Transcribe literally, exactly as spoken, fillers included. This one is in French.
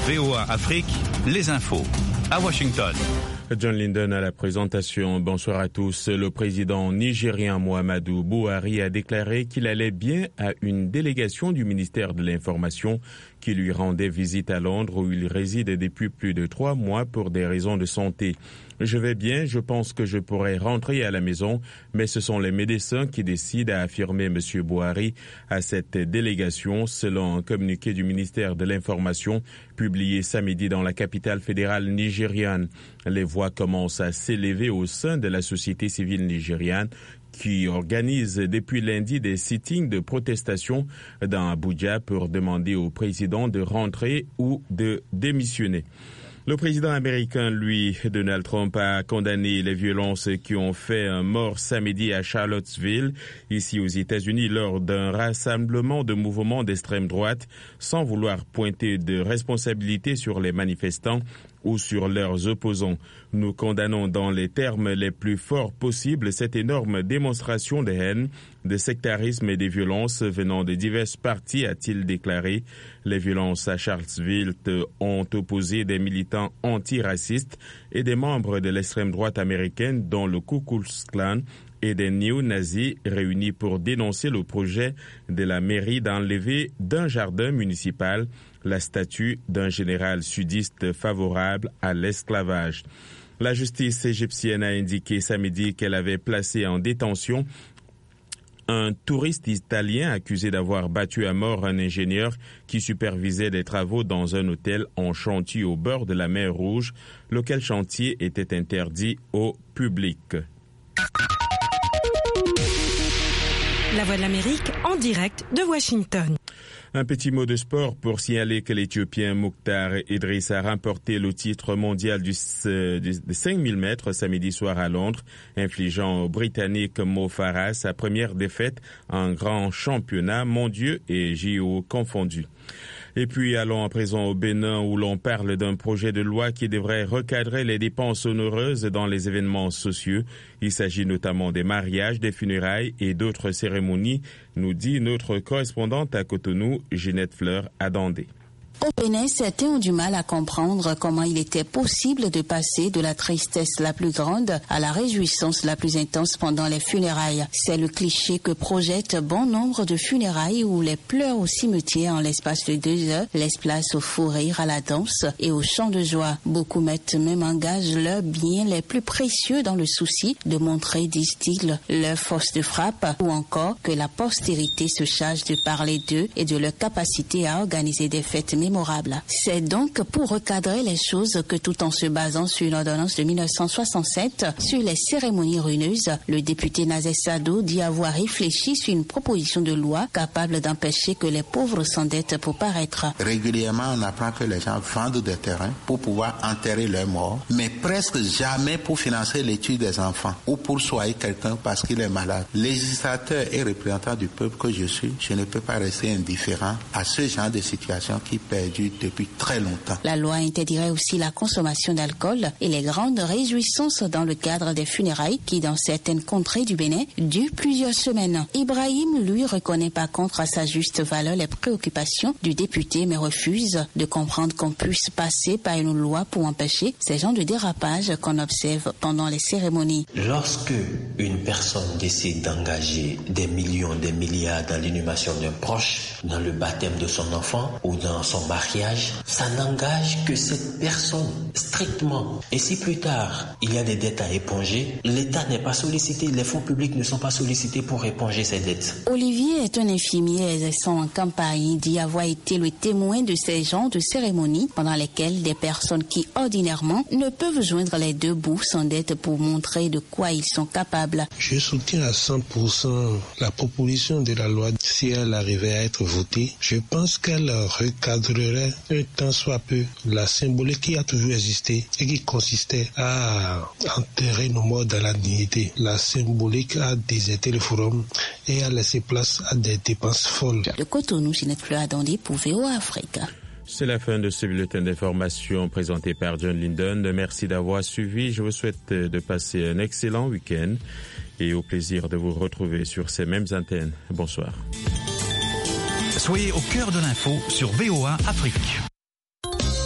V O A Afrique, les infos. À Washington. John Linden à la présentation. Bonsoir à tous. Le président nigérien Muhammadu Buhari a déclaré qu'il allait bien à une délégation du ministère de l'Information qui lui rendait visite à Londres où il réside depuis plus de trois mois pour des raisons de santé. Je vais bien, je pense que je pourrais rentrer à la maison, mais ce sont les médecins qui décident, a affirmé M. Buhari à cette délégation, selon un communiqué du ministère de l'Information publié samedi dans la capitale fédérale nigériane. Les voix commencent à s'élever au sein de la société civile nigériane qui organise depuis lundi des sittings de protestation dans Abuja pour demander au président de rentrer ou de démissionner. Le président américain, lui, Donald Trump, a condamné les violences qui ont fait un mort samedi à Charlottesville, ici aux États-Unis, lors d'un rassemblement de mouvements d'extrême droite, sans vouloir pointer de responsabilité sur les manifestants ou sur leurs opposants. Nous condamnons dans les termes les plus forts possibles cette énorme démonstration de haine, de sectarisme et des violences venant de diverses parties, a-t-il déclaré. Les violences à Charlottesville ont opposé des militants antiracistes et des membres de l'extrême droite américaine, dont le Ku Klux Klan, et des néo-nazis réunis pour dénoncer le projet de la mairie d'enlever d'un jardin municipal la statue d'un général sudiste favorable à l'esclavage. La justice égyptienne a indiqué samedi qu'elle avait placé en détention un touriste italien accusé d'avoir battu à mort un ingénieur qui supervisait des travaux dans un hôtel en chantier au bord de la mer Rouge, lequel chantier était interdit au public. La Voix de l'Amérique en direct de Washington. Un petit mot de sport pour signaler que l'Éthiopien Mokhtar Idriss a remporté le titre mondial du, des cinq mille mètres samedi soir à Londres, infligeant au Britannique Mo Farah sa première défaite en grand championnat mondial et J O confondus. Et puis allons à présent au Bénin où l'on parle d'un projet de loi qui devrait recadrer les dépenses onéreuses dans les événements sociaux. Il s'agit notamment des mariages, des funérailles et d'autres cérémonies, nous dit notre correspondante à Cotonou, Ginette Fleur Adandé. Au Bénin, certains ont du mal à comprendre comment il était possible de passer de la tristesse la plus grande à la réjouissance la plus intense pendant les funérailles. C'est le cliché que projette bon nombre de funérailles où les pleurs au cimetière en l'espace de deux heures laissent place au fou rire, à la danse et au chant de joie. Beaucoup mettent même en gage leurs biens les plus précieux dans le souci de montrer, disent-ils, leur force de frappe ou encore que la postérité se charge de parler d'eux et de leur capacité à organiser des fêtes mémorables. C'est donc pour recadrer les choses que tout en se basant sur une ordonnance de mille neuf cent soixante-sept sur les cérémonies ruineuses, le député Nazé Sado dit avoir réfléchi sur une proposition de loi capable d'empêcher que les pauvres s'endettent pour paraître. Régulièrement, on apprend que les gens vendent des terrains pour pouvoir enterrer leurs morts, mais presque jamais pour financer l'étude des enfants ou pour soigner quelqu'un parce qu'il est malade. Législateur et représentant du peuple que je suis, je ne peux pas rester indifférent à ce genre de situation qui perdu depuis très longtemps. La loi interdirait aussi la consommation d'alcool et les grandes réjouissances dans le cadre des funérailles qui, dans certaines contrées du Bénin, durent plusieurs semaines. Ibrahim, lui, reconnaît par contre à sa juste valeur les préoccupations du député, mais refuse de comprendre qu'on puisse passer par une loi pour empêcher ces genres de dérapages qu'on observe pendant les cérémonies. Lorsque une personne décide d'engager des millions, des milliards dans l'inhumation d'un proche, dans le baptême de son enfant ou dans son mariage, ça n'engage que cette personne strictement. Et si plus tard, il y a des dettes à éponger, l'État n'est pas sollicité, les fonds publics ne sont pas sollicités pour éponger ces dettes. Olivier est un infirmier exerçant en campagne. Il dit avoir été le témoin de ces genres de cérémonies pendant lesquelles des personnes qui ordinairement ne peuvent joindre les deux bouts s'endettent pour montrer de quoi ils sont capables. Je soutiens à cent pour cent la proposition de la loi si elle arrivait à être votée. Je pense qu'elle recadrerait un tant soit peu la symbolique qui a toujours existé et qui consistait à enterrer nos morts dans la dignité. La symbolique a déserté le forum et a laissé place à des dépenses folles. De Cotonou, Ginette Fleur Adandé pour V O A Afrique. C'est la fin de ce bulletin d'information présenté par John Linden. Merci d'avoir suivi. Je vous souhaite de passer un excellent week-end et au plaisir de vous retrouver sur ces mêmes antennes. Bonsoir. Soyez au cœur de l'info sur V O A Afrique.